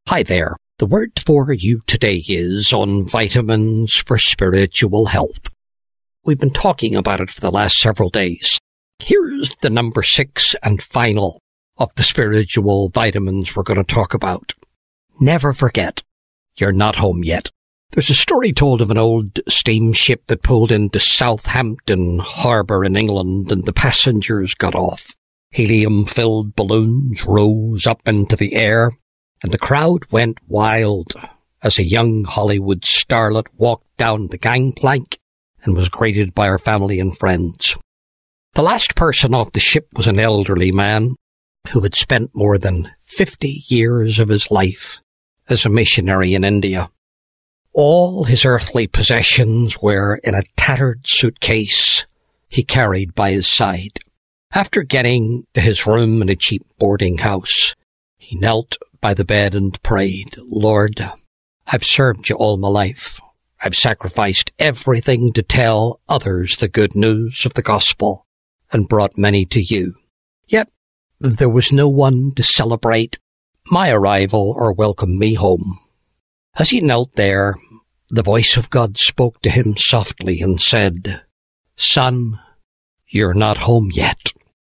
Hi there. The word for you today is on vitamins for spiritual health. We've been talking about it for the last several days. Here's the number 6 and final of the spiritual vitamins we're going to talk about. Never forget, you're not home yet. There's a story told of an old steamship that pulled into Southampton Harbour in England and the passengers got off. Helium-filled balloons rose up into the air, and the crowd went wild as a young Hollywood starlet walked down the gangplank and was greeted by her family and friends. The last person off the ship was an elderly man who had spent more than 50 years of his life as a missionary in India. All his earthly possessions were in a tattered suitcase he carried by his side. After getting to his room in a cheap boarding house, he knelt by the bed and prayed, "Lord, I've served you all my life. I've sacrificed everything to tell others the good news of the gospel and brought many to you. Yet there was no one to celebrate my arrival or welcome me home." As he knelt there, the voice of God spoke to him softly and said, "Son, you're not home yet."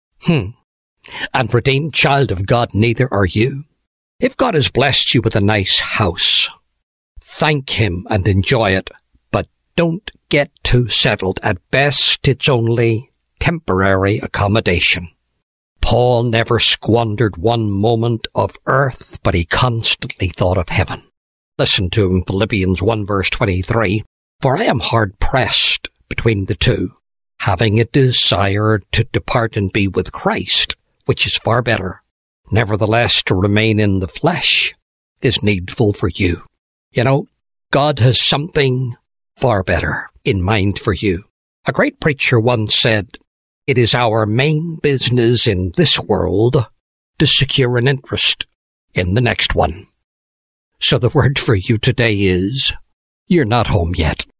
And redeemed child of God, neither are you. If God has blessed you with a nice house, thank Him and enjoy it, but don't get too settled. At best, it's only temporary accommodation. Paul never squandered one moment of earth, but he constantly thought of heaven. Listen to him, Philippians 1 verse 23, "For I am hard-pressed between the two, having a desire to depart and be with Christ, which is far better. Nevertheless, to remain in the flesh is needful for you." You know, God has something far better in mind for you. A great preacher once said, "It is our main business in this world to secure an interest in the next one." So the word for you today is, you're not home yet.